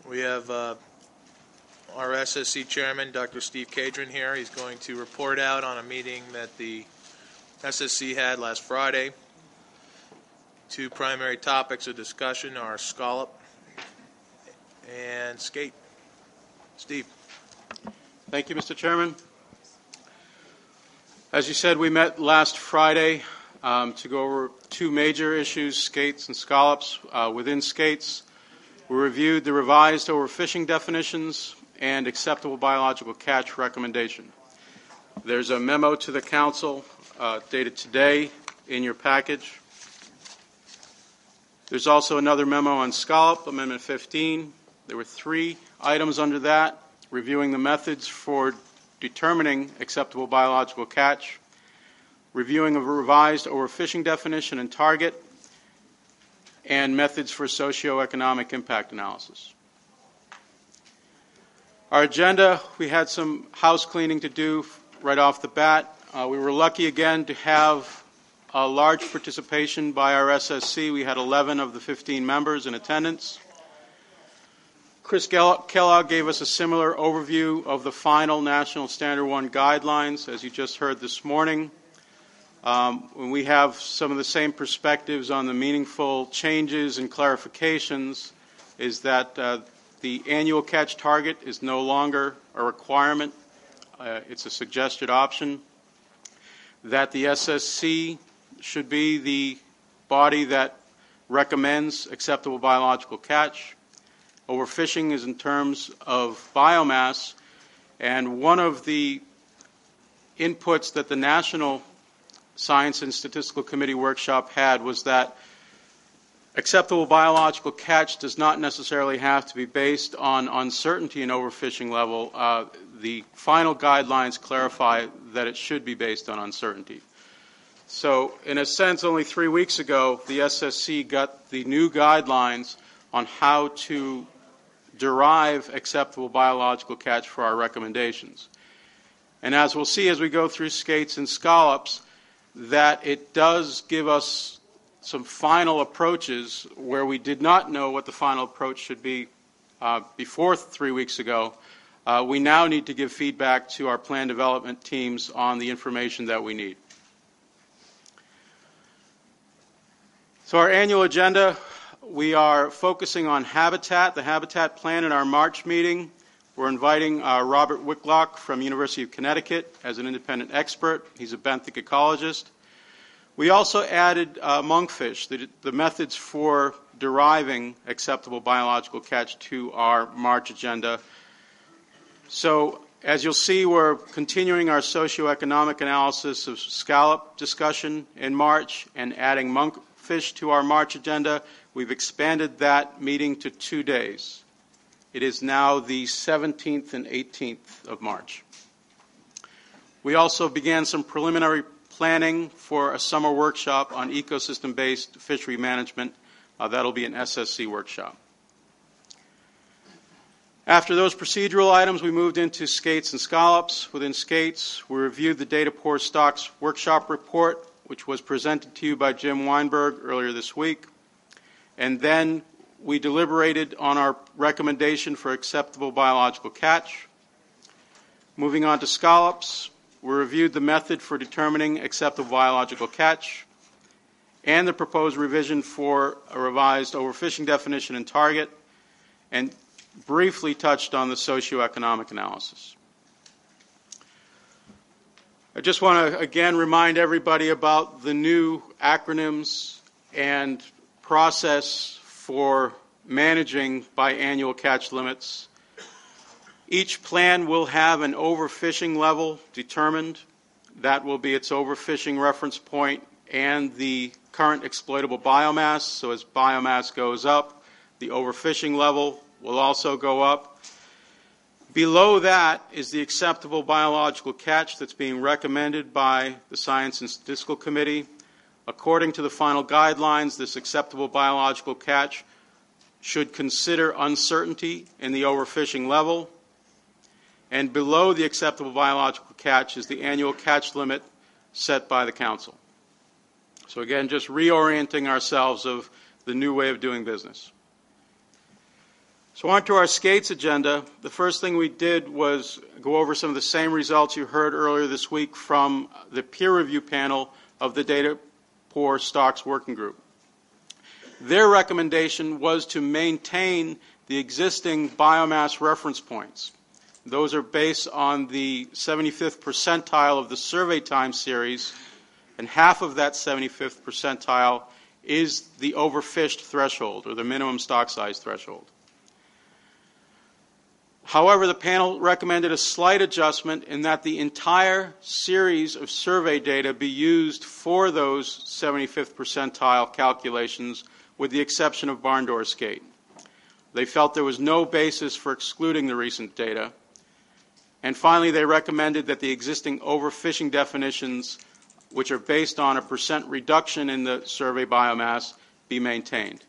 We have our SSC chairman, Dr. Steve Cadron, here. He's going to report out on a meeting that the SSC had last Friday. Two primary topics of discussion are scallop and skate. Steve. Thank you, Mr. Chairman. As you said, we met last Friday to go over two major issues, skates and scallops. Within skates, we reviewed the revised overfishing definitions and acceptable biological catch recommendation. There's a memo to the Council dated today in your package. There's also another memo on scallop, Amendment 15. There were three items under that, reviewing the methods for determining acceptable biological catch, reviewing a revised overfishing definition and target, and methods for socioeconomic impact analysis. Our agenda, we had some house cleaning to do right off the bat. We were lucky again to have a large participation by our SSC. We had 11 of the 15 members in attendance. Chris Kellogg gave us a similar overview of the final National Standard 1 guidelines, as you just heard this morning. We have some of the same perspectives on the meaningful changes and clarifications, is that the annual catch target is no longer a requirement. It's a suggested option. That the SSC should be the body that recommends acceptable biological catch. Overfishing is in terms of biomass, and one of the inputs that the National Science and Statistical Committee workshop had was that acceptable biological catch does not necessarily have to be based on uncertainty in overfishing level. The final guidelines clarify that it should be based on uncertainty. So, in a sense, only 3 weeks ago, the SSC got the new guidelines on how to derive acceptable biological catch for our recommendations. And as we'll see as we go through skates and scallops, that it does give us some final approaches where we did not know what the final approach should be before 3 weeks ago. We now need to give feedback to our plan development teams on the information that we need. So our annual agenda, we are focusing on habitat, the habitat plan in our March meeting. We're inviting Robert Whitlock from University of Connecticut as an independent expert. He's a benthic ecologist. We also added monkfish, the methods for deriving acceptable biological catch to our March agenda. So as you'll see, we're continuing our socioeconomic analysis of scallop discussion in March and adding monkfish to our March agenda. We've expanded that meeting to 2 days. It is now the 17th and 18th of March. We also began some preliminary planning for a summer workshop on ecosystem-based fishery management. That'll be an SSC workshop. After those procedural items, we moved into skates and scallops. Within skates, we reviewed the Data Poor Stocks workshop report, which was presented to you by Jim Weinberg earlier this week. And then we deliberated on our recommendation for acceptable biological catch. Moving on to scallops, we reviewed the method for determining acceptable biological catch and the proposed revision for a revised overfishing definition and target, and briefly touched on the socioeconomic analysis. I just want to again remind everybody about the new acronyms and process for managing biannual catch limits. Each plan will have an overfishing level determined. That will be its overfishing reference point and the current exploitable biomass. So as biomass goes up, the overfishing level will also go up. Below that is the acceptable biological catch that's being recommended by the Science and Statistical Committee. According to the final guidelines, this acceptable biological catch should consider uncertainty in the overfishing level. And below the acceptable biological catch is the annual catch limit set by the Council. So again, just reorienting ourselves of the new way of doing business. So on to our Skates agenda. The first thing we did was go over some of the same results you heard earlier this week from the peer review panel of the Data Poor Stocks Working Group. Their recommendation was to maintain the existing biomass reference points. Those are based on the 75th percentile of the survey time series, and half of that 75th percentile is the overfished threshold, or the minimum stock size threshold. However, the panel recommended a slight adjustment in that the entire series of survey data be used for those 75th percentile calculations, with the exception of barn door skate. They felt there was no basis for excluding the recent data. And finally, they recommended that the existing overfishing definitions, which are based on a percent reduction in the survey biomass, be maintained.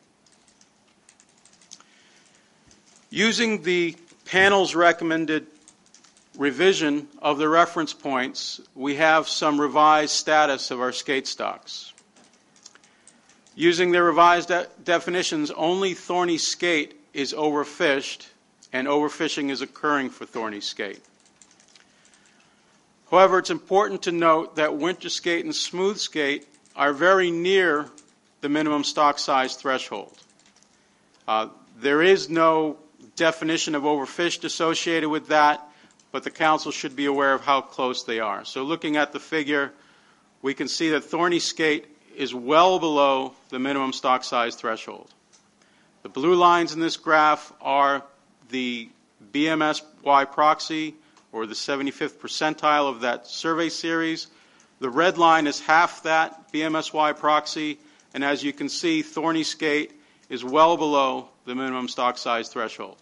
Using the panel's recommended revision of the reference points, we have some revised status of our skate stocks. Using the revised definitions, only thorny skate is overfished, and overfishing is occurring for thorny skate. However, it's important to note that winter skate and smooth skate are very near the minimum stock size threshold. There is no definition of overfished associated with that, but the council should be aware of how close they are. So looking at the figure, we can see that thorny skate is well below the minimum stock size threshold. The blue lines in this graph are the BMSY proxy, or the 75th percentile of that survey series. The red line is half that BMSY proxy, and as you can see, thorny skate is well below the minimum stock size threshold.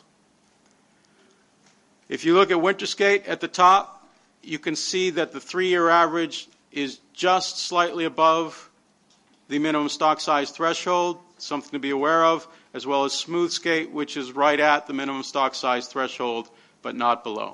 If you look at winter skate at the top, you can see that the 3-year average is just slightly above the minimum stock size threshold, something to be aware of, as well as smooth skate, which is right at the minimum stock size threshold, but not below.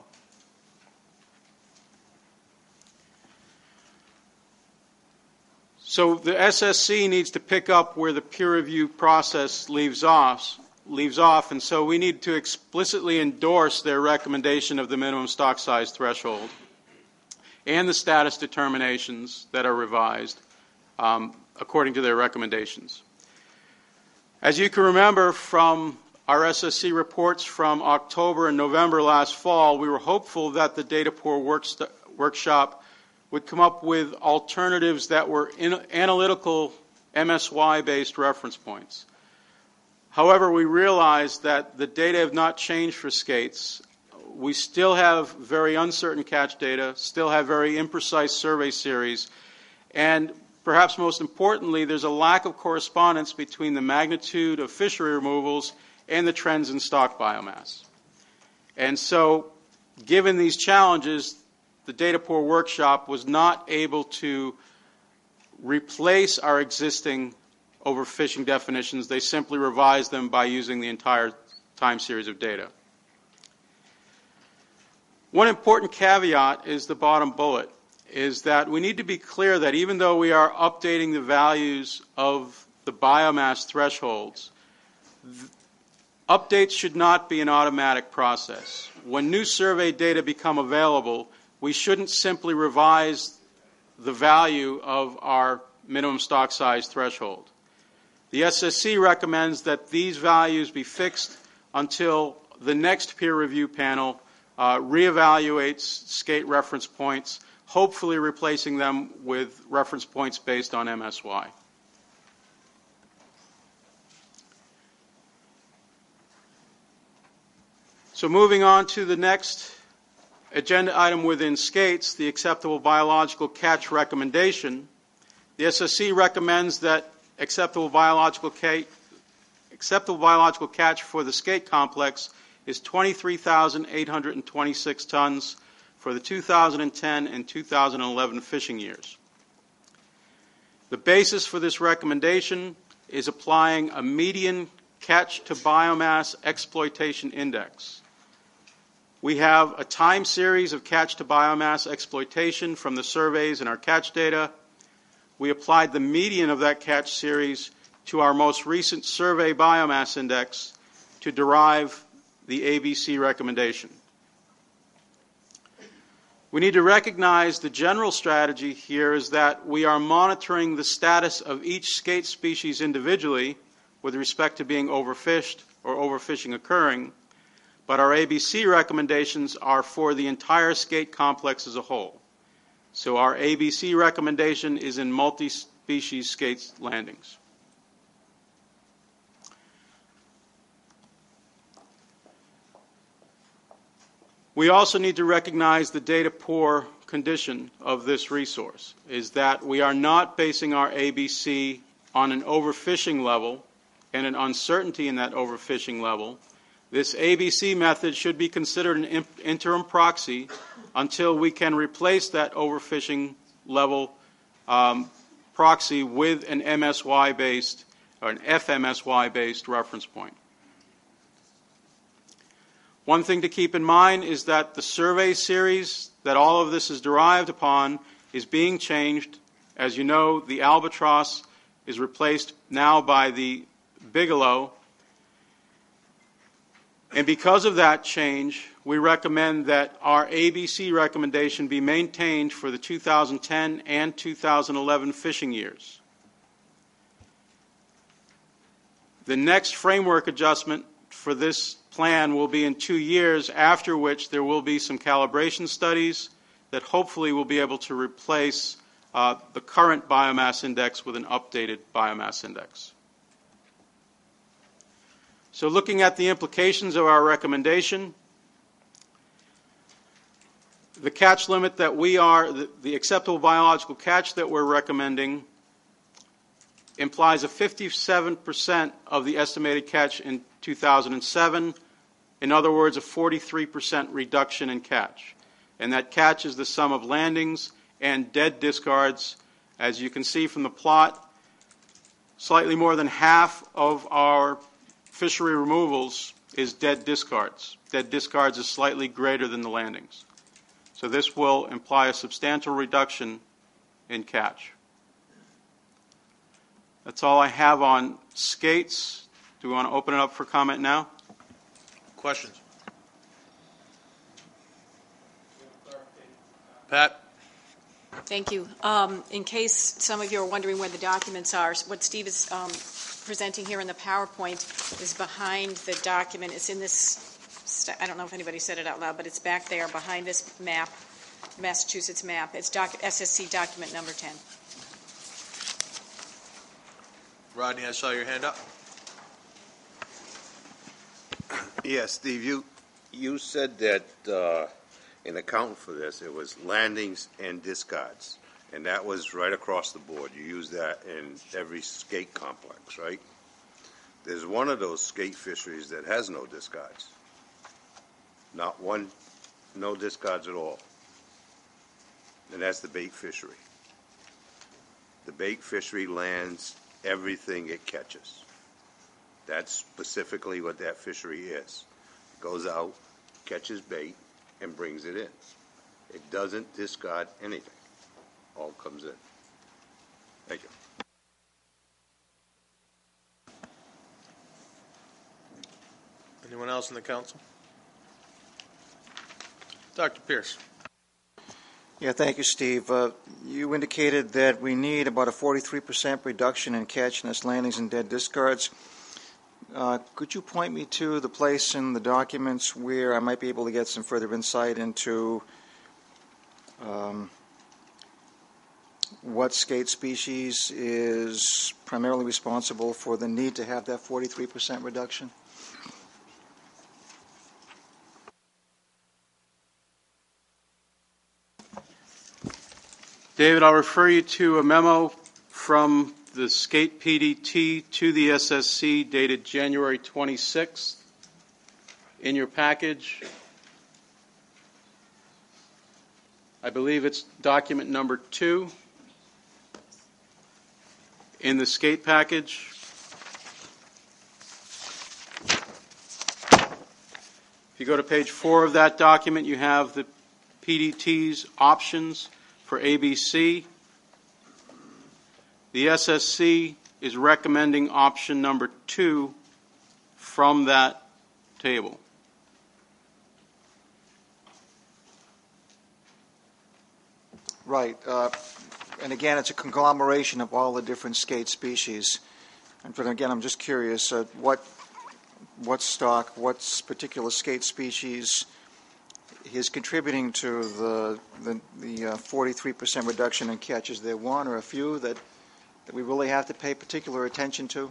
So the SSC needs to pick up where the peer review process leaves off, and so we need to explicitly endorse their recommendation of the minimum stock size threshold and the status determinations that are revised according to their recommendations. As you can remember from our SSC reports from October and November last fall, we were hopeful that the Data Poor Workshop would come up with alternatives that were analytical MSY-based reference points. However, we realized that the data have not changed for skates. We still have very uncertain catch data, still have very imprecise survey series, and perhaps most importantly, there's a lack of correspondence between the magnitude of fishery removals and the trends in stock biomass. And so, given these challenges, the Data Poor Workshop was not able to replace our existing overfishing definitions. They simply revised them by using the entire time series of data. One important caveat is the bottom bullet, is that we need to be clear that even though we are updating the values of the biomass thresholds, updates should not be an automatic process. When new survey data become available, we shouldn't simply revise the value of our minimum stock size threshold. The SSC recommends that these values be fixed until the next peer review panel reevaluates skate reference points, hopefully replacing them with reference points based on MSY. So moving on to the next agenda item within skates, the acceptable biological catch recommendation. The SSC recommends that acceptable biological catch for the skate complex is 23,826 tons for the 2010 and 2011 fishing years. The basis for this recommendation is applying a median catch to biomass exploitation index. We have a time series of catch to biomass exploitation from the surveys and our catch data. We applied the median of that catch series to our most recent survey biomass index to derive the ABC recommendation. We need to recognize the general strategy here is that we are monitoring the status of each skate species individually with respect to being overfished or overfishing occurring, but our ABC recommendations are for the entire skate complex as a whole. So our ABC recommendation is in multi-species skate landings. We also need to recognize the data poor condition of this resource, is that we are not basing our ABC on an overfishing level and an uncertainty in that overfishing level. This ABC method should be considered an interim proxy until we can replace that overfishing level proxy with an MSY-based or an FMSY-based reference point. One thing to keep in mind is that the survey series that all of this is derived upon is being changed. As you know, the Albatross is replaced now by the Bigelow. And because of that change, we recommend that our ABC recommendation be maintained for the 2010 and 2011 fishing years. The next framework adjustment for this plan will be in 2 years, after which there will be some calibration studies that hopefully will be able to replace the current biomass index with an updated biomass index. So looking at the implications of our recommendation, the catch limit that the acceptable biological catch that we're recommending implies a 57% of the estimated catch in 2007. In other words, a 43% reduction in catch. And that catch is the sum of landings and dead discards. As you can see from the plot, slightly more than half of our fishery removals is dead discards. Dead discards is slightly greater than the landings. So this will imply a substantial reduction in catch. That's all I have on skates. Do we want to open it up for comment now? Questions? Pat? Thank you. In case some of you are wondering where the documents are, what Steve is presenting here in the PowerPoint is behind the document. It's in this, I don't know if anybody said it out loud, but it's back there behind this map, Massachusetts map. It's SSC document number 10. Rodney, I saw your hand up. Yes, Steve, you said that in accounting for this, it was landings and discards, and that was right across the board. You use that in every skate complex, right? There's one of those skate fisheries that has no discards. Not one, no discards at all. And that's the bait fishery. The bait fishery lands everything it catches. That's specifically what that fishery is. It goes out, catches bait, and brings it in. It doesn't discard anything. All comes in. Thank you. Anyone else in the council? Dr. Pierce. Yeah, thank you, Steve. You indicated that we need about a 43% reduction in catchness, landings, and dead discards. Could you point me to the place in the documents where I might be able to get some further insight into what skate species is primarily responsible for the need to have that 43% reduction? David, I'll refer you to a memo from the Skate PDT to the SSC dated January 26th in your package. I believe it's document number 2 in the skate package. If you go to page 4 of that document, you have the PDT's options for ABC. The SSC is recommending option number 2 from that table. Right. And again, it's a conglomeration of all the different skate species. But again, I'm just curious, what stock, what particular skate species is contributing to the 43% reduction in catch? Is there one or a few that we really have to pay particular attention to?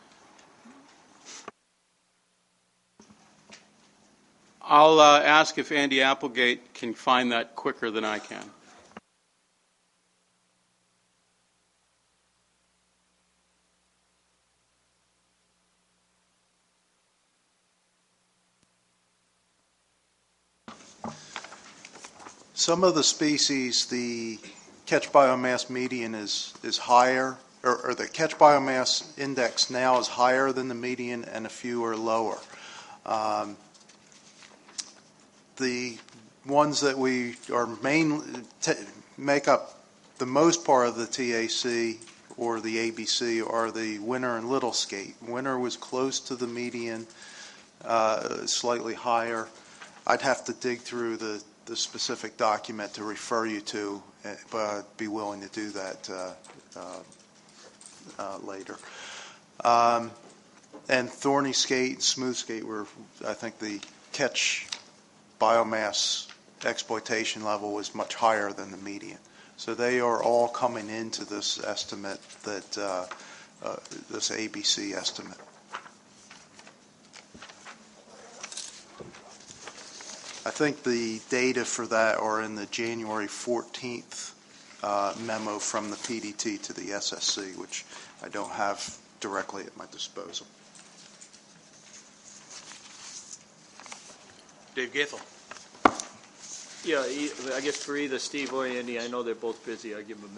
I'll ask if Andy Applegate can find that quicker than I can. Some of the species, the catch biomass median is higher, or the catch biomass index now is higher than the median, and a few are lower. The ones that we are make up the most part of the TAC or the ABC are the winter and little skate. Winter was close to the median, slightly higher. I'd have to dig through the specific document to refer you to, but I'd be willing to do that later. And thorny skate and smooth skate were, I think, the catch biomass exploitation level was much higher than the median. So they are all coming into this estimate, that this ABC estimate. I think the data for that are in the January 14th memo from the PDT to the SSC, which I don't have directly at my disposal. Dave Gaethel. Yeah, I guess for either Steve or Andy, I know they're both busy. I'll give them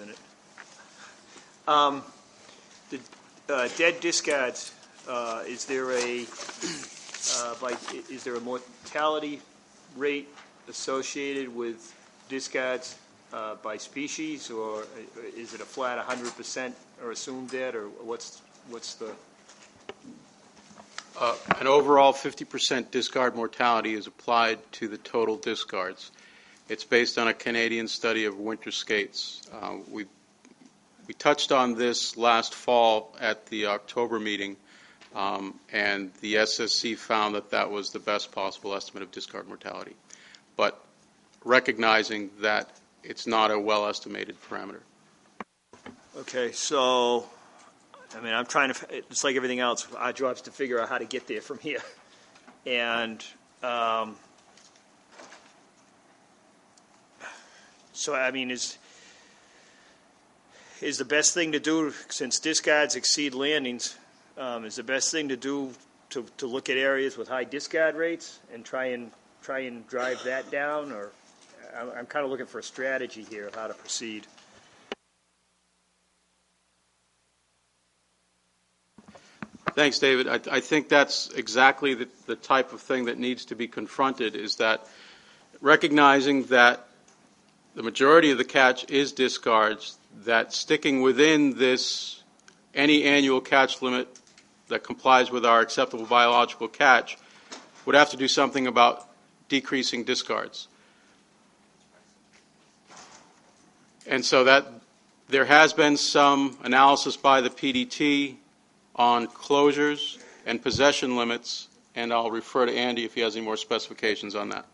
a minute. The dead discards, is there a mortality rate associated with discards by species, or is it a flat 100% or assumed dead, or what's the? An overall 50% discard mortality is applied to the total discards. It's based on a Canadian study of winter skates. We touched on this last fall at the October meeting, and the SSC found that was the best possible estimate of discard mortality, but recognizing that it's not a well-estimated parameter. Okay, so, I mean, I'm trying to, it's like everything else, our job is to figure out how to get there from here. And so, I mean, is the best thing to do, since discards exceed landings, is the best thing to do to look at areas with high discard rates and try and drive that down? Or I'm kind of looking for a strategy here of how to proceed. Thanks, David. I think that's exactly the type of thing that needs to be confronted, is that recognizing that the majority of the catch is discards, that sticking within this any annual catch limit that complies with our acceptable biological catch would have to do something about decreasing discards. And so that there has been some analysis by the PDT on closures and possession limits, and I'll refer to Andy if he has any more specifications on that.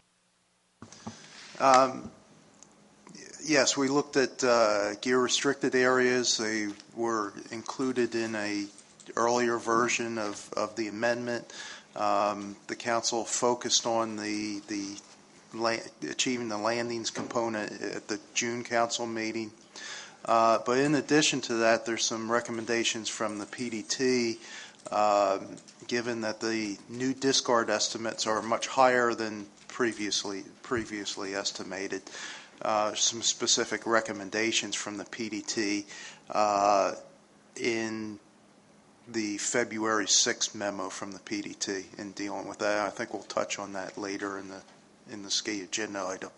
Yes, we looked at gear-restricted areas. They were included in a earlier version of the amendment. The council focused on achieving the landings component at the June council meeting. But in addition to that, there's some recommendations from the PDT, given that the new discard estimates are much higher than previously estimated. Some specific recommendations from the PDT in the February 6th memo from the PDT in dealing with that. I think we'll touch on that later in the skate agenda item.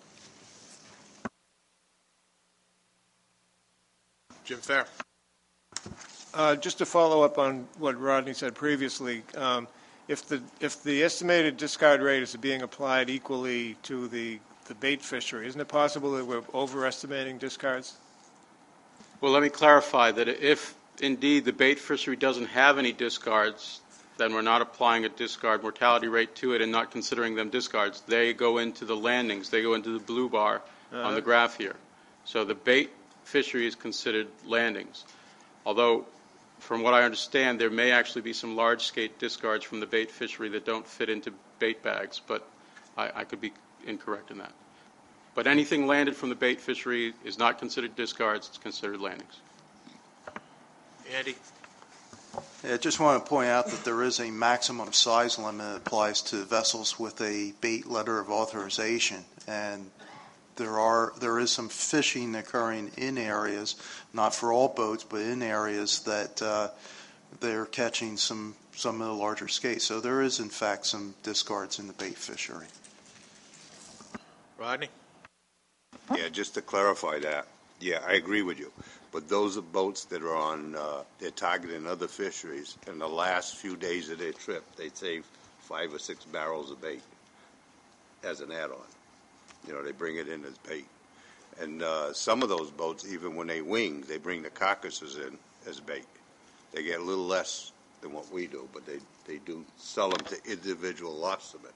Jim Fair. Just to follow up on what Rodney said previously, if the estimated discard rate is being applied equally to the the bait fishery. Isn't it possible that we're overestimating discards? Well, let me clarify that if indeed the bait fishery doesn't have any discards, then we're not applying a discard mortality rate to it and not considering them discards. They go into the landings. They go into the blue bar on the graph here. So the bait fishery is considered landings. Although, from what I understand, there may actually be some large skate discards from the bait fishery that don't fit into bait bags, but I could be incorrect in that. But anything landed from the bait fishery is not considered discards, it's considered landings. Andy? I just want to point out that there is a maximum size limit that applies to vessels with a bait letter of authorization, and there is some fishing occurring in areas, not for all boats, but in areas that they're catching some of the larger skate. So there is, in fact, some discards in the bait fishery. Rodney? Yeah, just to clarify that, yeah, I agree with you. But those are boats that are on, they're targeting other fisheries. In the last few days of their trip, they save 5 or 6 barrels of bait as an add-on. You know, they bring it in as bait. And some of those boats, even when they wing, they bring the carcasses in as bait. They get a little less than what we do, but they do sell them to individual lobstermen.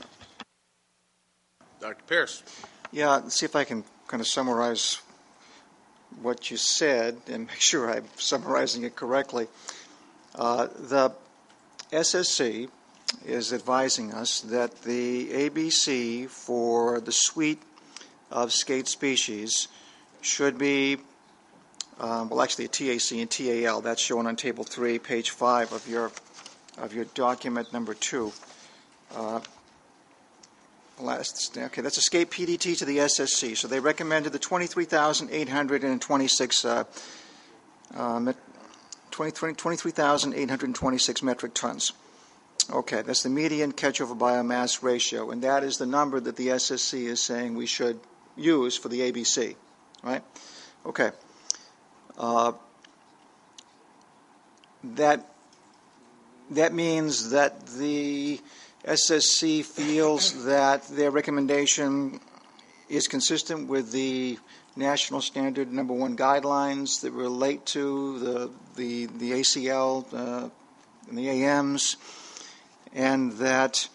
Dr. Pierce? Yeah, let's see if I can kind of summarize what you said and make sure I'm summarizing it correctly. The SSC is advising us that the ABC for the suite of skate species should be, well, actually a TAC and TAL. That's shown on Table 3, page 5 of your document number 2. Okay, that's a skate PDT to the SSC. So they recommended the 23,826 metric tons. Okay, that's the median catch over biomass ratio, and that is the number that the SSC is saying we should use for the ABC, right? Okay. That means that the SSC feels that their recommendation is consistent with the National Standard No. 1 guidelines that relate to the ACL and the AMs, and that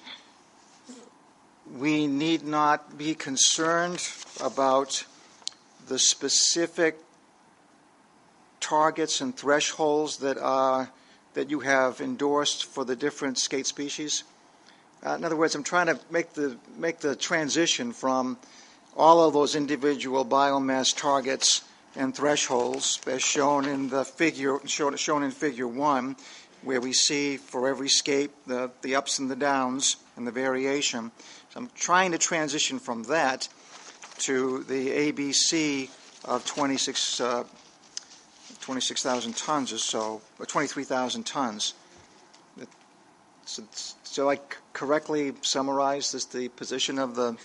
we need not be concerned about the specific targets and thresholds that you have endorsed for the different skate species. In other words, I'm trying to make the transition from all of those individual biomass targets and thresholds, as shown in the figure shown in Figure 1, where we see for every skate the ups and the downs and the variation. So I'm trying to transition from that to the ABC of 26,000 tons or so, or 23,000 tons. So I correctly summarize the position of the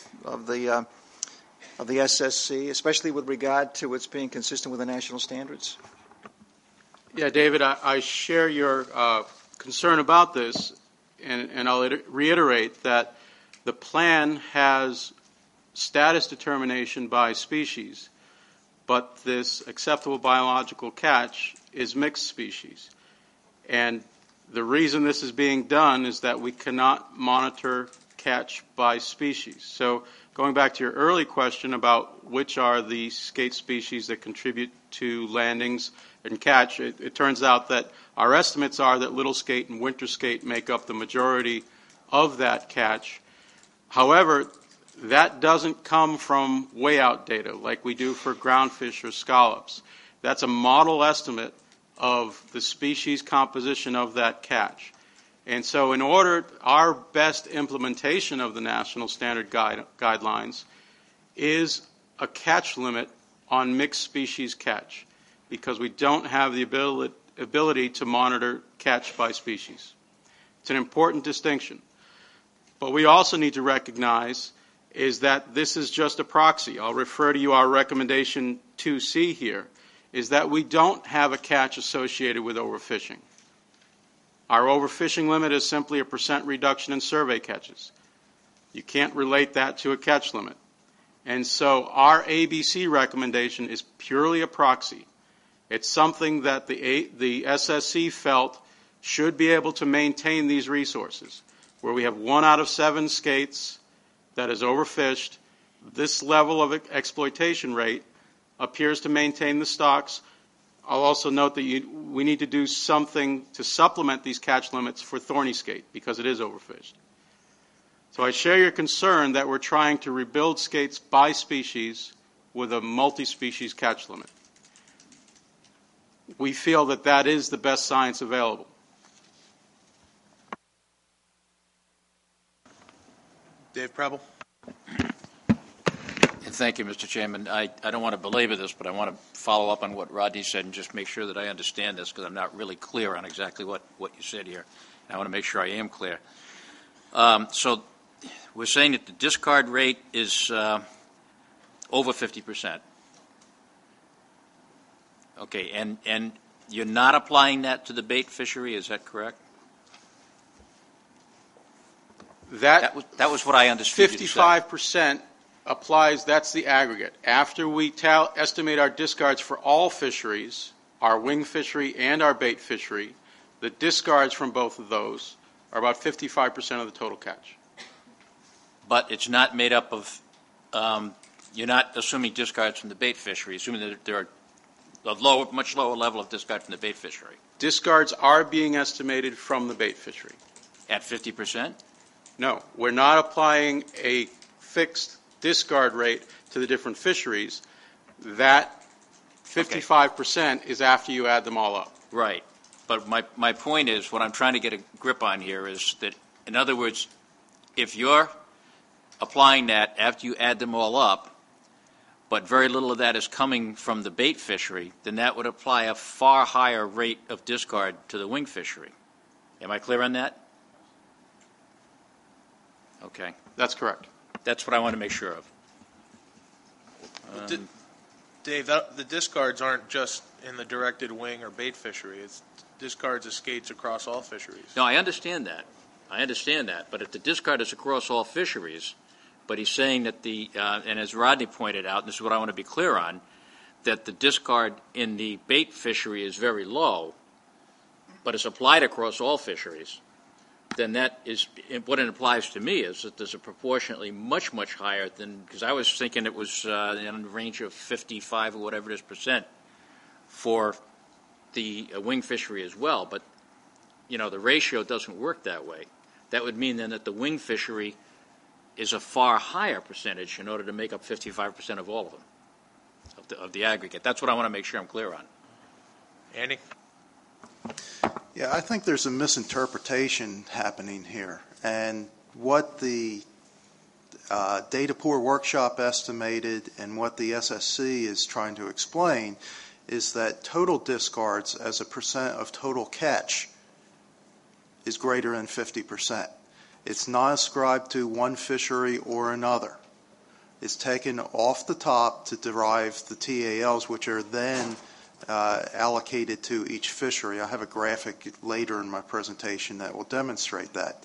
SSC, especially with regard to its being consistent with the national standards? Yeah, David, I share your concern about this, and I'll reiterate that the plan has status determination by species, but this acceptable biological catch is mixed species. And the reason this is being done is that we cannot monitor catch by species. So going back to your early question about which are the skate species that contribute to landings and catch, it turns out that our estimates are that little skate and winter skate make up the majority of that catch. However, that doesn't come from way out data like we do for groundfish or scallops. That's a model estimate of the species composition of that catch. And so in order, our best implementation of the National Standard Guidelines is a catch limit on mixed species catch, because we don't have the ability to monitor catch by species. It's an important distinction. But we also need to recognize is that this is just a proxy. I'll refer to you our recommendation 2C here, is that we don't have a catch associated with overfishing. Our overfishing limit is simply a % reduction in survey catches. You can't relate that to a catch limit. And so our ABC recommendation is purely a proxy. It's something that the SSC felt should be able to maintain these resources. Where we have 1 out of 7 skates that is overfished, this level of exploitation rate appears to maintain the stocks. I'll also note that we need to do something to supplement these catch limits for thorny skate because it is overfished. So I share your concern that we're trying to rebuild skates by species with a multi-species catch limit. We feel that that is the best science available. Dave Preble. Thank you, Mr. Chairman. I don't want to belabor this, but I want to follow up on what Rodney said and just make sure that I understand this because I'm not really clear on exactly what you said here. I want to make sure I am clear. So we're saying that the discard rate is over 50%. Okay, and you're not applying that to the bait fishery, is that correct? That was what I understood. 55% applies, that's the aggregate. After we estimate our discards for all fisheries, our wing fishery and our bait fishery, the discards from both of those are about 55% of the total catch. But it's not made up of, you're not assuming discards from the bait fishery, assuming that there are a much lower level of discard from the bait fishery. Discards are being estimated from the bait fishery. At 50%? No, we're not applying a fixed discard rate to the different fisheries. That 55% is after you add them all up. Right. But my point is, what I'm trying to get a grip on here is that, in other words, if you're applying that after you add them all up, but very little of that is coming from the bait fishery, then that would apply a far higher rate of discard to the wing fishery. Am I clear on that? Okay. That's correct. That's what I want to make sure of. Dave, the discards aren't just in the directed wing or bait fishery. It's discards of skates across all fisheries. No, I understand that. But if the discard is across all fisheries, but he's saying that and as Rodney pointed out, and this is what I want to be clear on, that the discard in the bait fishery is very low, but it's applied across all fisheries, then that is, what it implies to me is that there's a proportionately much, much higher than, because I was thinking it was in the range of 55 or whatever it is percent for the wing fishery as well. But, the ratio doesn't work that way. That would mean then that the wing fishery is a far higher percentage in order to make up 55% of all of them, of the aggregate. That's what I want to make sure I'm clear on. Andy? Yeah, I think there's a misinterpretation happening here. And what the Data Poor Workshop estimated and what the SSC is trying to explain is that total discards as a percent of total catch is greater than 50%. It's not ascribed to one fishery or another. It's taken off the top to derive the TALs, which are then allocated to each fishery. I have a graphic later in my presentation that will demonstrate that.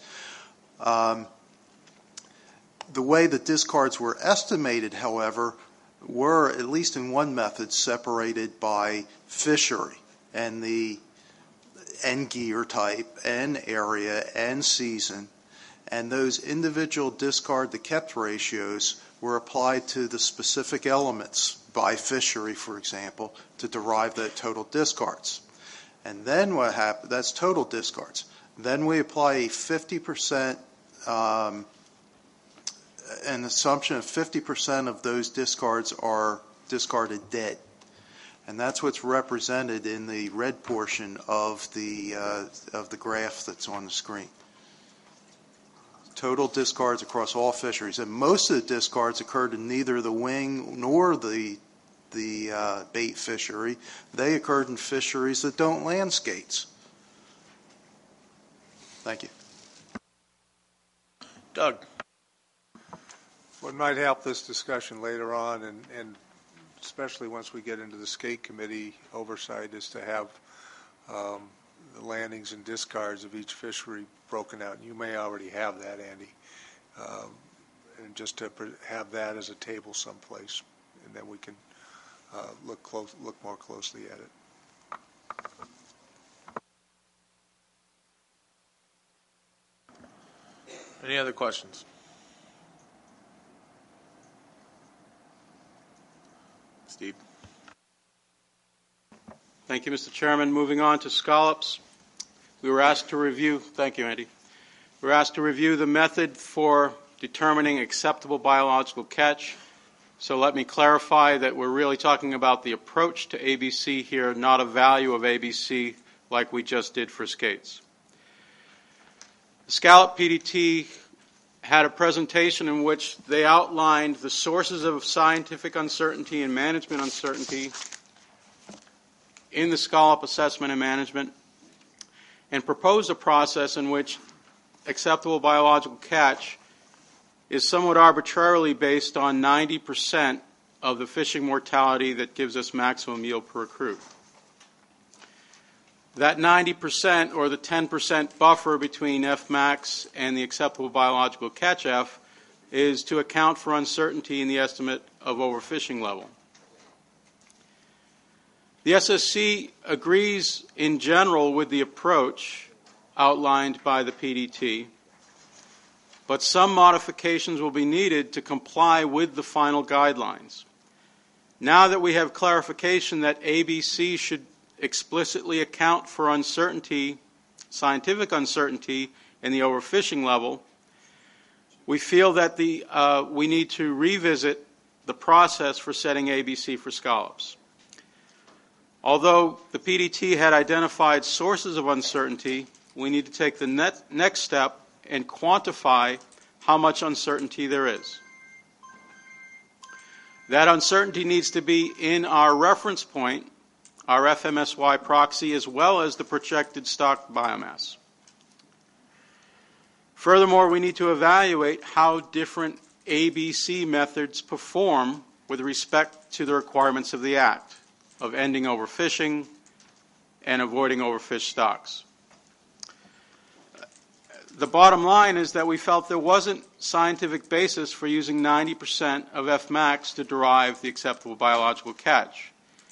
The way the discards were estimated, however, were, at least in one method, separated by fishery and the end gear type and area and season. And those individual discard to kept ratios were applied to the specific elements by fishery, for example, to derive the total discards. And then what happened, that's total discards. Then we apply a 50%, an assumption of 50% of those discards are discarded dead. And that's what's represented in the red portion of the graph that's on the screen. Total discards across all fisheries, and most of the discards occurred in neither the wing nor the bait fishery. They occurred in fisheries that don't land skates. Thank you. Doug. What might help this discussion later on, and especially once we get into the skate committee oversight, is to have the landings and discards of each fishery broken out. You may already have that, Andy. and just to have that as a table someplace, and then we can look more closely at it. Any other questions? Steve? Thank you, Mr. Chairman. Moving on to scallops. We were asked to review, thank you, Andy. We were asked to review the method for determining acceptable biological catch. So let me clarify that we're really talking about the approach to ABC here, not a value of ABC like we just did for skates. The Scallop PDT had a presentation in which they outlined the sources of scientific uncertainty and management uncertainty in the scallop assessment and management, and proposed a process in which acceptable biological catch is somewhat arbitrarily based on 90% of the fishing mortality that gives us maximum yield per recruit. That 90%, or the 10% buffer between Fmax and the acceptable biological catch F, is to account for uncertainty in the estimate of overfishing level. The SSC agrees in general with the approach outlined by the PDT, but some modifications will be needed to comply with the final guidelines. Now that we have clarification that ABC should explicitly account for uncertainty, scientific uncertainty, in the overfishing level, we feel that we need to revisit the process for setting ABC for scallops. Although the PDT had identified sources of uncertainty, we need to take the next step and quantify how much uncertainty there is. That uncertainty needs to be in our reference point, our FMSY proxy, as well as the projected stock biomass. Furthermore, we need to evaluate how different ABC methods perform with respect to the requirements of the Act, of ending overfishing and avoiding overfished stocks. The bottom line is that we felt there wasn't scientific basis for using 90% of Fmax to derive the acceptable biological catch.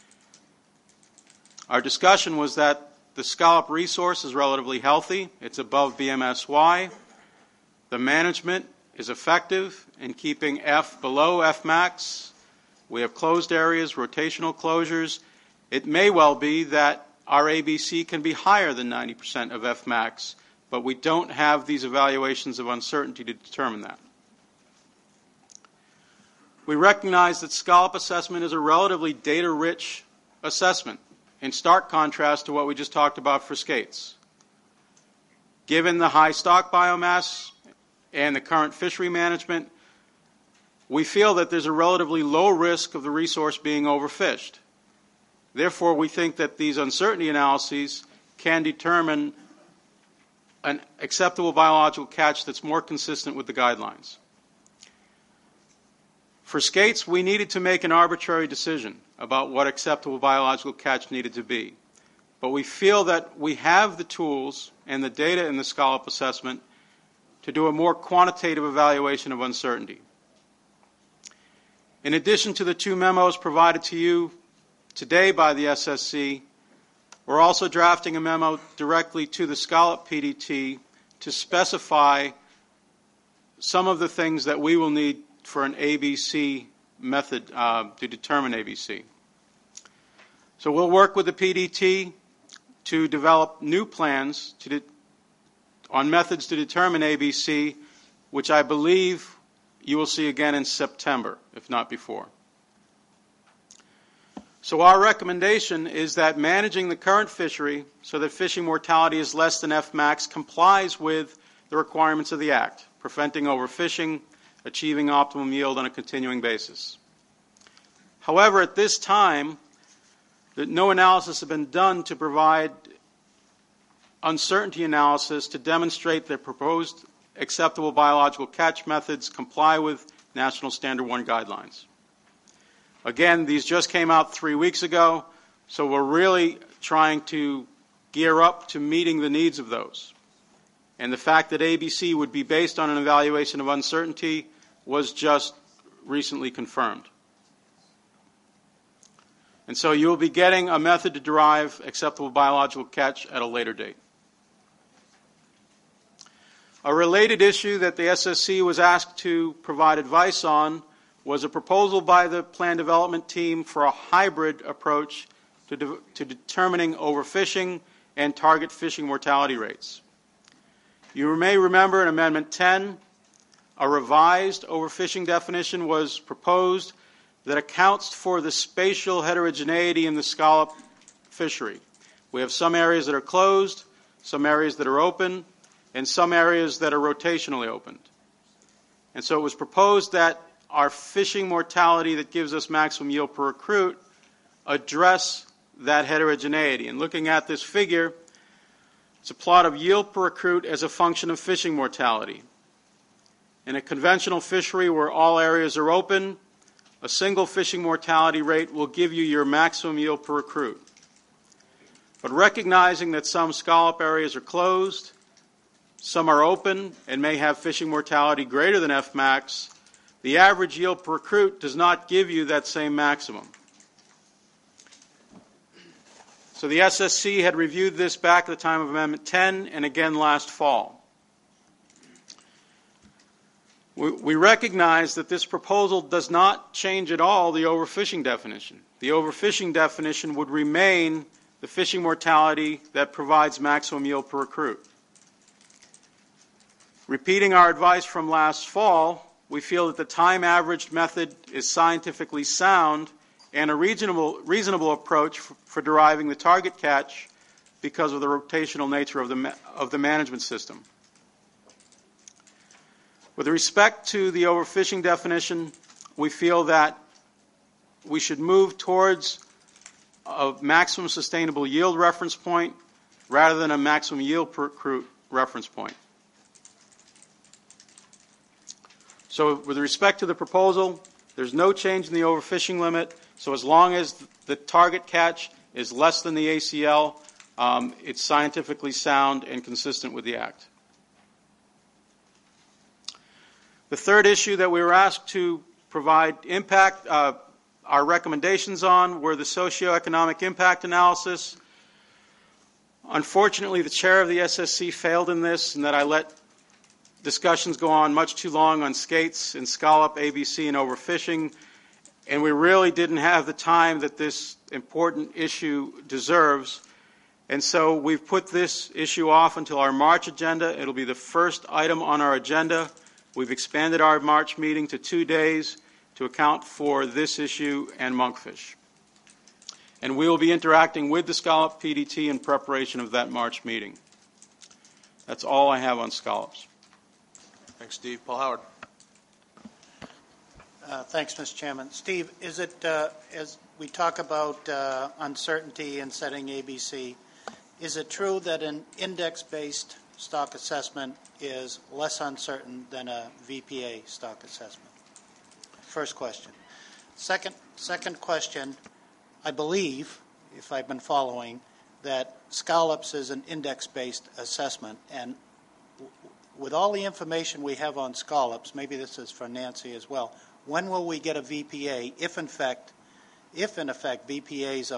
Our discussion was that the scallop resource is relatively healthy. It's above BMSY. The management is effective in keeping F below Fmax. We have closed areas, rotational closures. It may well be that our ABC can be higher than 90% of Fmax, but we don't have these evaluations of uncertainty to determine that. We recognize that scallop assessment is a relatively data-rich assessment, in stark contrast to what we just talked about for skates. Given the high stock biomass and the current fishery management, we feel that there's a relatively low risk of the resource being overfished. Therefore, we think that these uncertainty analyses can determine an acceptable biological catch that's more consistent with the guidelines. For skates, we needed to make an arbitrary decision about what acceptable biological catch needed to be. But we feel that we have the tools and the data in the scallop assessment to do a more quantitative evaluation of uncertainty. In addition to the two memos provided to you today by the SSC, we're also drafting a memo directly to the Scallop PDT to specify some of the things that we will need for an ABC method to determine ABC. So we'll work with the PDT to develop new plans on methods to determine ABC, which I believe you will see again in September, if not before. So our recommendation is that managing the current fishery so that fishing mortality is less than Fmax complies with the requirements of the Act, preventing overfishing, achieving optimum yield on a continuing basis. However, at this time, no analysis has been done to provide uncertainty analysis to demonstrate that proposed acceptable biological catch methods comply with National Standard 1 guidelines. Again, these just came out 3 weeks ago, so we're really trying to gear up to meeting the needs of those. And the fact that ABC would be based on an evaluation of uncertainty was just recently confirmed. And so you will be getting a method to derive acceptable biological catch at a later date. A related issue that the SSC was asked to provide advice on was a proposal by the plan development team for a hybrid approach to determining overfishing and target fishing mortality rates. You may remember in Amendment 10, a revised overfishing definition was proposed that accounts for the spatial heterogeneity in the scallop fishery. We have some areas that are closed, some areas that are open, and some areas that are rotationally opened. And so it was proposed that our fishing mortality that gives us maximum yield per recruit address that heterogeneity. And looking at this figure, it's a plot of yield per recruit as a function of fishing mortality. In a conventional fishery where all areas are open, a single fishing mortality rate will give you your maximum yield per recruit. But recognizing that some scallop areas are closed, some are open and may have fishing mortality greater than Fmax, the average yield per recruit does not give you that same maximum. So the SSC had reviewed this back at the time of Amendment 10 and again last fall. We recognize that this proposal does not change at all the overfishing definition. The overfishing definition would remain the fishing mortality that provides maximum yield per recruit. Repeating our advice from last fall, we feel that the time-averaged method is scientifically sound and a reasonable approach for deriving the target catch because of the rotational nature of the management system. With respect to the overfishing definition, we feel that we should move towards a maximum sustainable yield reference point rather than a maximum yield per recruit reference point. So with respect to the proposal, there's no change in the overfishing limit. So as long as the target catch is less than the ACL, it's scientifically sound and consistent with the Act. The third issue that we were asked to provide our recommendations on were the socioeconomic impact analysis. Unfortunately, the chair of the SSC failed in this, and that I let discussions go on much too long on skates and scallop, ABC, and overfishing, and we really didn't have the time that this important issue deserves. And so we've put this issue off until our March agenda. It'll be the first item on our agenda. We've expanded our March meeting to 2 days to account for this issue and monkfish. And we will be interacting with the scallop PDT in preparation of that March meeting. That's all I have on scallops. Thanks, Steve. Paul Howard. Thanks, Mr. Chairman. Steve, is it, as we talk about uncertainty in setting ABC, is it true that an index-based stock assessment is less uncertain than a VPA stock assessment? First question. Second question, I believe, if I've been following, that scallops is an index-based assessment, and with all the information we have on scallops, maybe this is for Nancy as well, when will we get a VPA if in effect VPAs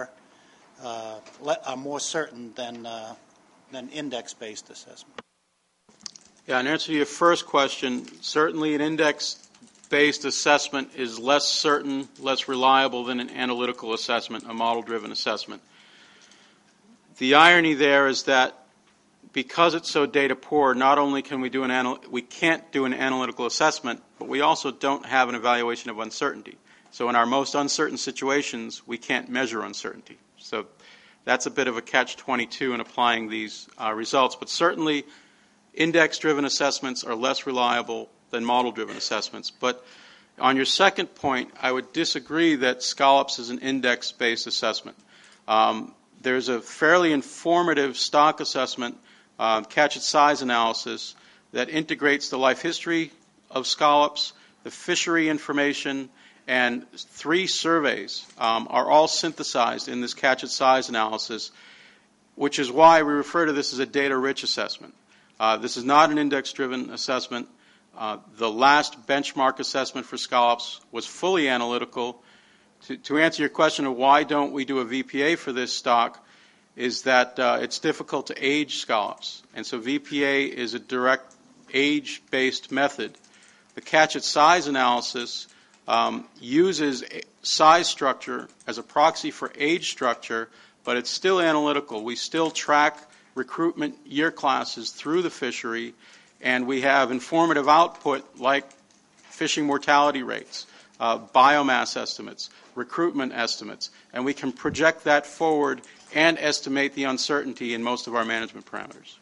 are more certain than index-based assessment? Yeah, in answer to your first question, certainly an index-based assessment is less certain, less reliable than an analytical assessment, a model-driven assessment. The irony there is that because it's so data poor, not only can we can't do an analytical assessment, but we also don't have an evaluation of uncertainty. So in our most uncertain situations, we can't measure uncertainty. So that's a bit of a catch-22 in applying these results. But certainly, index-driven assessments are less reliable than model-driven assessments. But on your second point, I would disagree that scallops is an index-based assessment. There's a fairly informative stock assessment, catch at size analysis, that integrates the life history of scallops, the fishery information, and 3 surveys are all synthesized in this catch at size analysis, which is why we refer to this as a data-rich assessment. This is not an index-driven assessment. The last benchmark assessment for scallops was fully analytical. To answer your question of why don't we do a VPA for this stock, is that it's difficult to age scallops. And so VPA is a direct age-based method. The catch at size analysis uses size structure as a proxy for age structure, but it's still analytical. We still track recruitment year classes through the fishery, and we have informative output like fishing mortality rates, biomass estimates, recruitment estimates, and we can project that forward and estimate the uncertainty in most of our management parameters.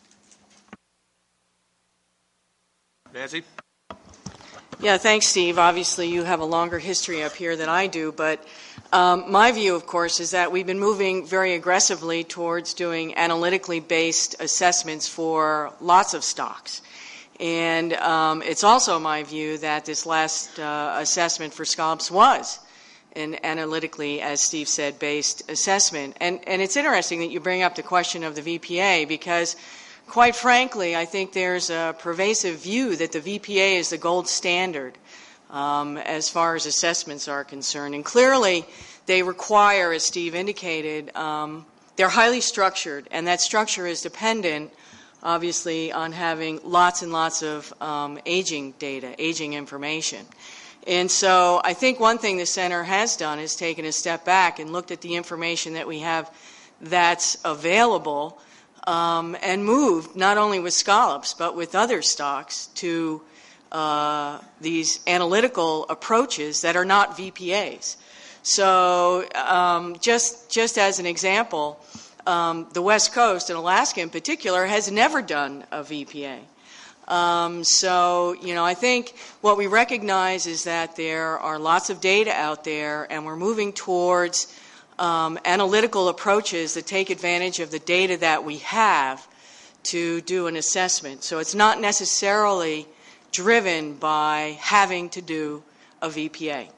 Nancy? Yeah, thanks, Steve. Obviously, you have a longer history up here than I do, but my view, of course, is that we've been moving very aggressively towards doing analytically based assessments for lots of stocks. And it's also my view that this last assessment for scallops was an analytically, as Steve said, based assessment. And it's interesting that you bring up the question of the VPA because, quite frankly, I think there's a pervasive view that the VPA is the gold standard as far as assessments are concerned. And clearly, they require, as Steve indicated, they're highly structured, and that structure is dependent, obviously, on having lots and lots of aging data, aging information. And so I think one thing the Center has done is taken a step back and looked at the information that we have that's available and moved, not only with scallops, but with other stocks, to these analytical approaches that are not VPAs. So just as an example, the West Coast, and Alaska in particular, has never done a VPA. So, I think what we recognize is that there are lots of data out there, and we're moving towards analytical approaches that take advantage of the data that we have to do an assessment. So it's not necessarily driven by having to do a VPA.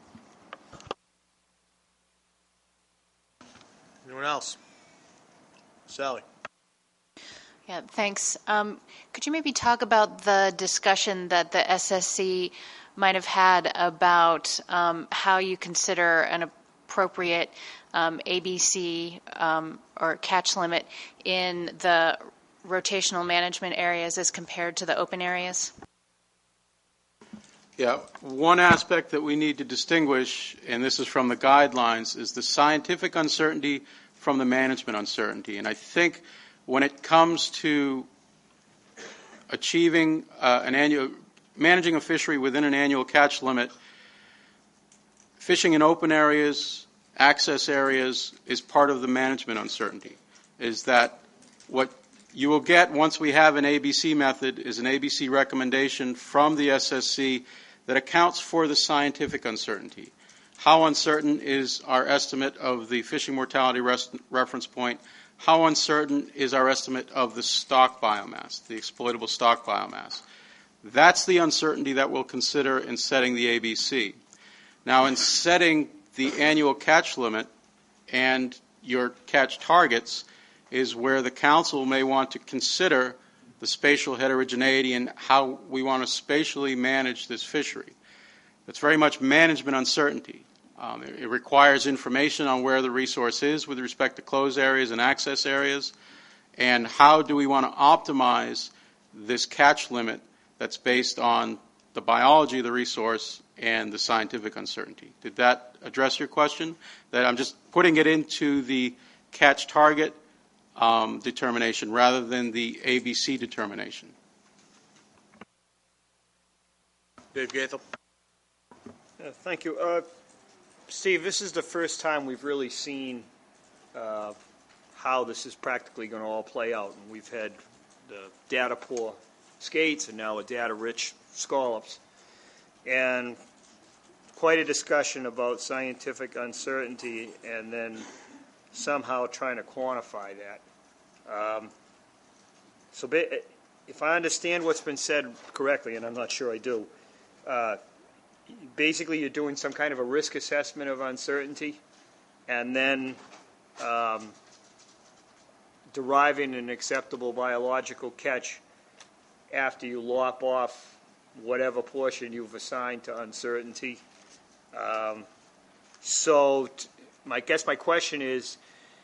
Anyone else? Sally? Yeah, thanks. Could you maybe talk about the discussion that the SSC might have had about how you consider an appropriate ABC or catch limit in the rotational management areas as compared to the open areas? Yeah, one aspect that we need to distinguish, and this is from the guidelines, is the scientific uncertainty from the management uncertainty. And I think when it comes to achieving managing a fishery within an annual catch limit, fishing in open areas, access areas is part of the management uncertainty. Is that what you will get once we have an ABC method is an ABC recommendation from the SSC that accounts for the scientific uncertainty. How uncertain is our estimate of the fishing mortality reference point? How uncertain is our estimate of the stock biomass, the exploitable stock biomass? That's the uncertainty that we'll consider in setting the ABC. Now, in setting the annual catch limit and your catch targets is where the council may want to consider the spatial heterogeneity and how we want to spatially manage this fishery. It's very much management uncertainty. It requires information on where the resource is with respect to closed areas and access areas, and how do we want to optimize this catch limit that's based on the biology of the resource and the scientific uncertainty. Did that address your question? That I'm just putting it into the catch target determination rather than the ABC determination. Dave Gaithel. Thank you. Steve, this is the first time we've really seen how this is practically going to all play out. And we've had the data poor skates and now a data rich scallops. And quite a discussion about scientific uncertainty and then somehow trying to quantify that. So if I understand what's been said correctly, and I'm not sure I do, basically you're doing some kind of a risk assessment of uncertainty and then deriving an acceptable biological catch after you lop off whatever portion you've assigned to uncertainty. My question is,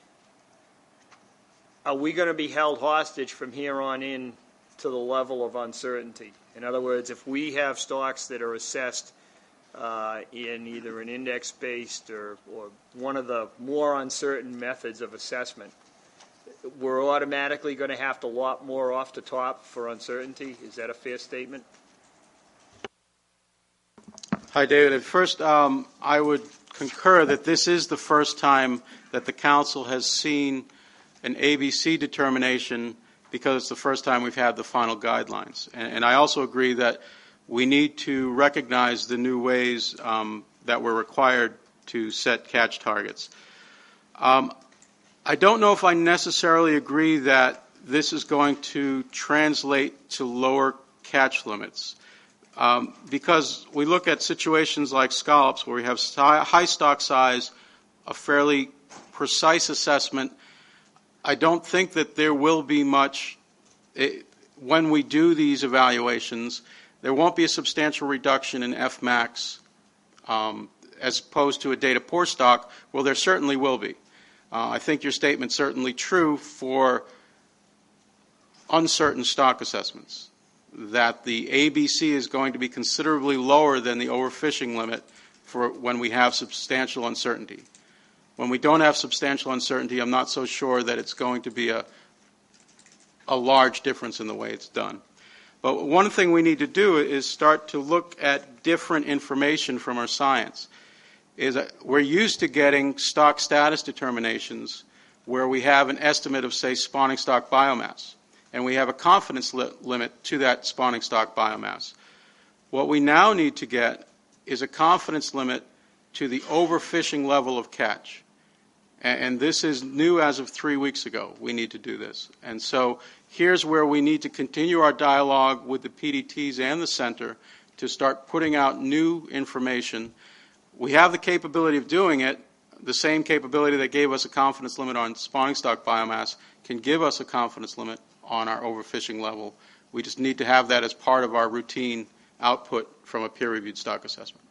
are we going to be held hostage from here on in to the level of uncertainty? In other words, if we have stocks that are assessed in either an index-based or one of the more uncertain methods of assessment, we're automatically going to have to lot more off the top for uncertainty? Is that a fair statement? Hi, David. At first, I would concur that this is the first time that the Council has seen an ABC determination because it's the first time we've had the final guidelines. And I also agree that we need to recognize the new ways that we're required to set catch targets. I don't know if I necessarily agree that this is going to translate to lower catch limits. Because we look at situations like scallops where we have high stock size, a fairly precise assessment. I don't think that there will be much, when we do these evaluations, there won't be a substantial reduction in Fmax as opposed to a data poor stock. Well, there certainly will be. I think your statement's certainly true for uncertain stock assessments, that the ABC is going to be considerably lower than the overfishing limit for when we have substantial uncertainty. When we don't have substantial uncertainty, I'm not so sure that it's going to be a large difference in the way it's done. But one thing we need to do is start to look at different information from our science. We're used to getting stock status determinations where we have an estimate of, say, spawning stock biomass, and we have a confidence limit to that spawning stock biomass. What we now need to get is a confidence limit to the overfishing level of catch. And this is new as of 3 weeks ago. We need to do this. And so here's where we need to continue our dialogue with the PDTs and the center to start putting out new information. We have the capability of doing it. The same capability that gave us a confidence limit on spawning stock biomass can give us a confidence limit on our overfishing level. We just need to have that as part of our routine output from a peer-reviewed stock assessment.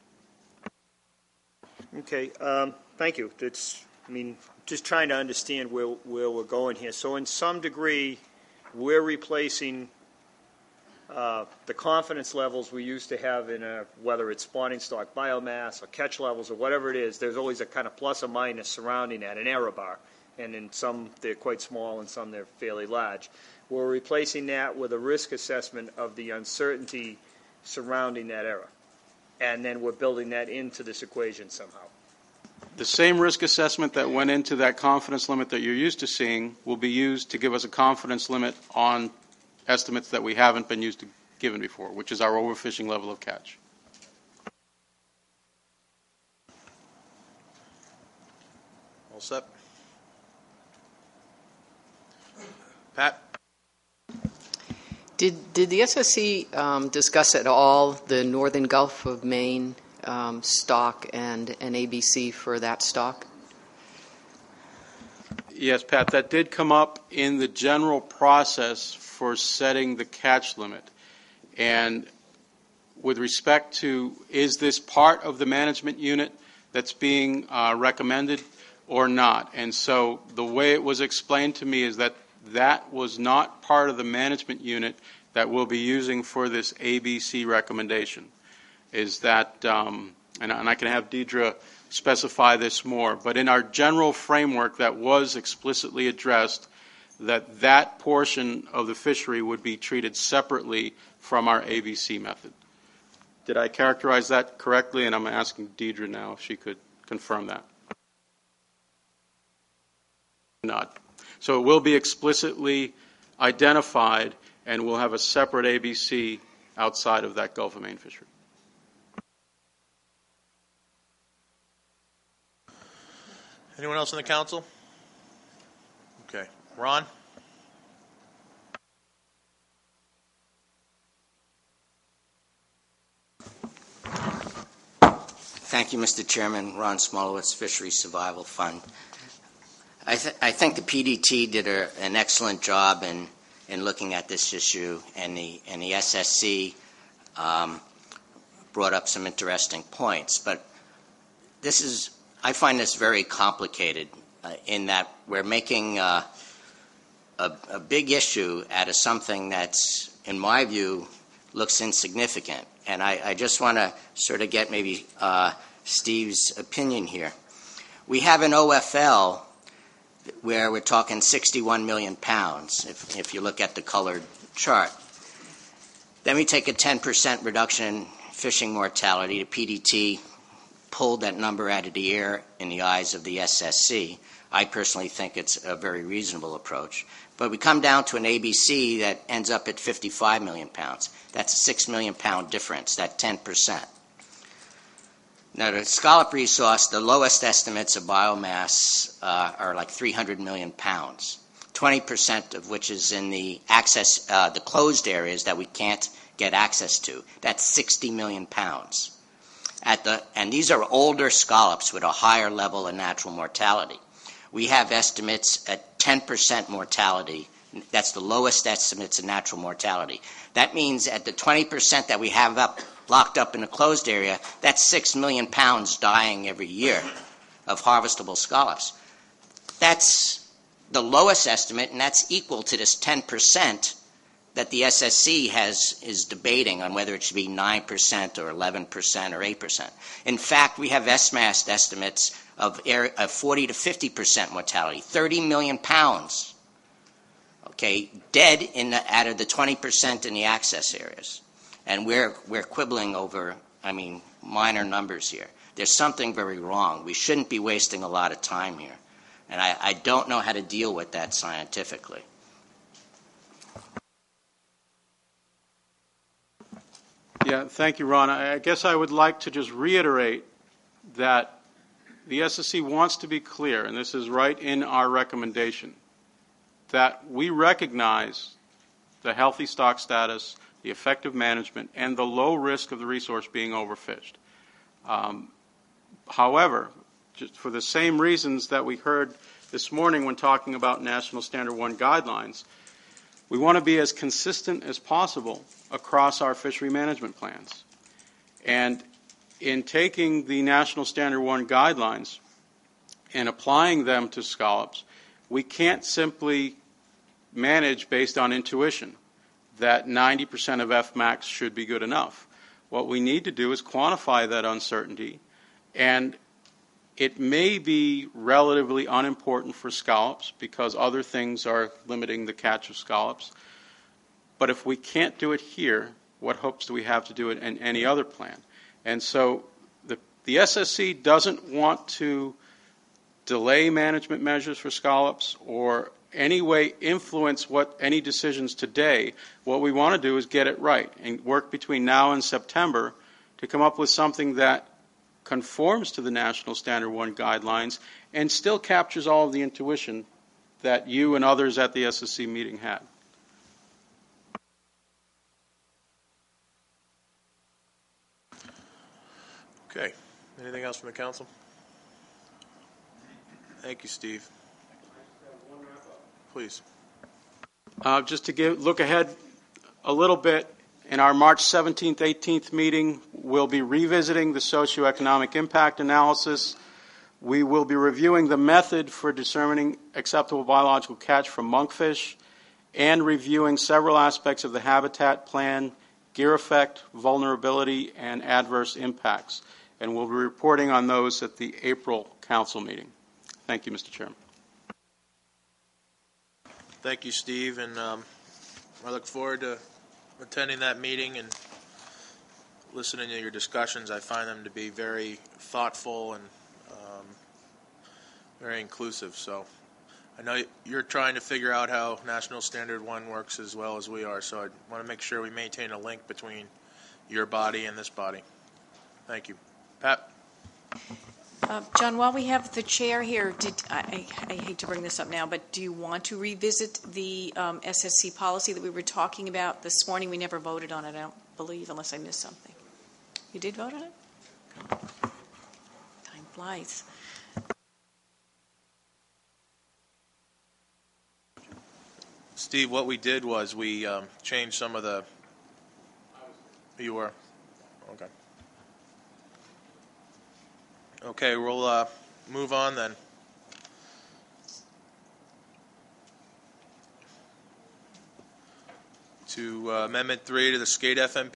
Okay, thank you. Just trying to understand where we're going here. So in some degree, we're replacing the confidence levels we used to have in whether it's spawning stock biomass or catch levels or whatever it is. There's always a kind of plus or minus surrounding that, an error bar. And in some, they're quite small, and some they're fairly large. We're replacing that with a risk assessment of the uncertainty surrounding that error. And then we're building that into this equation somehow. The same risk assessment that went into that confidence limit that you're used to seeing will be used to give us a confidence limit on estimates that we haven't been used to given before, which is our overfishing level of catch. All set? Pat? Did the SSC discuss at all the Northern Gulf of Maine stock and an ABC for that stock? Yes, Pat, that did come up in the general process for setting the catch limit. And with respect to, is this part of the management unit that's being recommended or not? And so the way it was explained to me is that that was not part of the management unit that we'll be using for this ABC recommendation. Is that, and I can have Deidre specify this more, but in our general framework that was explicitly addressed, that portion of the fishery would be treated separately from our ABC method. Did I characterize that correctly? And I'm asking Deidre now if she could confirm that. Not. So it will be explicitly identified, and we'll have a separate ABC outside of that Gulf of Maine fishery. Anyone else in the council? Okay. Ron? Thank you, Mr. Chairman. Ron Smolowitz, Fisheries Survival Fund. I think the PDT did an excellent job in looking at this issue, and the SSC brought up some interesting points. But I find this very complicated in that we're making a big issue out of something that's, in my view, looks insignificant. And I just want to sort of get maybe Steve's opinion here. We have an OFL where we're talking 61 million pounds, if you look at the colored chart. Then we take a 10% reduction in fishing mortality. The PDT pulled that number out of the air in the eyes of the SSC. I personally think it's a very reasonable approach. But we come down to an ABC that ends up at 55 million pounds. That's a 6 million pound difference, that 10%. Now, the scallop resource, the lowest estimates of biomass are like 300 million pounds, 20% of which is in the closed areas that we can't get access to. That's 60 million pounds. And these are older scallops with a higher level of natural mortality. We have estimates at 10% mortality. That's the lowest estimates of natural mortality. That means at the 20% that we have locked up in a closed area, that's 6 million pounds dying every year of harvestable scallops. That's the lowest estimate, and that's equal to this 10% that the SSC is debating on whether it should be 9% or 11% or 8%. In fact, we have SMAST estimates of 40 to 50% mortality, 30 million pounds, dead out of the 20% in the access areas. And we're quibbling over, minor numbers here. There's something very wrong. We shouldn't be wasting a lot of time here. And I don't know how to deal with that scientifically. Yeah, thank you, Ron. I guess I would like to just reiterate that the SSC wants to be clear, and this is right in our recommendation, that we recognize the healthy stock status, the effective management, and the low risk of the resource being overfished. However, just for the same reasons that we heard this morning when talking about National Standard 1 guidelines, we want to be as consistent as possible across our fishery management plans. And in taking the National Standard 1 guidelines and applying them to scallops, we can't simply manage based on intuition that 90% of Fmax should be good enough. What we need to do is quantify that uncertainty, and it may be relatively unimportant for scallops because other things are limiting the catch of scallops. But if we can't do it here, what hopes do we have to do it in any other plan? And so the SSC doesn't want to delay management measures for scallops or any way influence any decisions today. What we want to do is get it right and work between now and September to come up with something that conforms to the National Standard 1 guidelines and still captures all of the intuition that you and others at the SSC meeting had. Okay. Anything else from the council? Thank you, Steve. Please. Just to look ahead a little bit, in our March 17th, 18th meeting, we'll be revisiting the socioeconomic impact analysis. We will be reviewing the method for determining acceptable biological catch from monkfish and reviewing several aspects of the habitat plan, gear effect, vulnerability, and adverse impacts. And we'll be reporting on those at the April council meeting. Thank you, Mr. Chairman. Thank you, Steve, and I look forward to attending that meeting and listening to your discussions. I find them to be very thoughtful and very inclusive. So I know you're trying to figure out how National Standard 1 works as well as we are, so I want to make sure we maintain a link between your body and this body. Thank you. Pat? John, while we have the chair here, I hate to bring this up now, but do you want to revisit the SSC policy that we were talking about this morning? We never voted on it, I don't believe, unless I missed something. You did vote on it? Time flies. Steve, what we did was we changed some of the... You were? Okay. Okay, we'll move on then. To Amendment 3 to the Skate FMP